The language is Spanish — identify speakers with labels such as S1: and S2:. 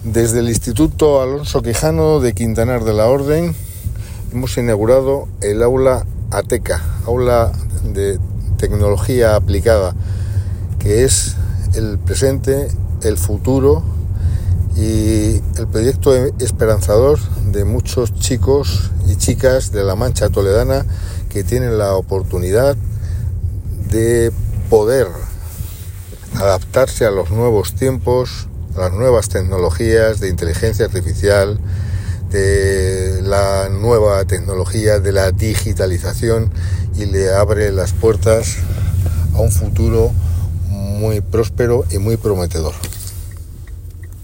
S1: Desde el Instituto Alonso Quijano de Quintanar de la Orden hemos inaugurado el Aula Ateca, Aula de Tecnología Aplicada, que es el presente, el futuro y el proyecto esperanzador de muchos chicos y chicas de la Mancha toledana que tienen la oportunidad de poder adaptarse a los nuevos tiempos, a las nuevas tecnologías de inteligencia artificial, de la nueva tecnología de la digitalización, y le abre las puertas a un futuro muy próspero y muy prometedor.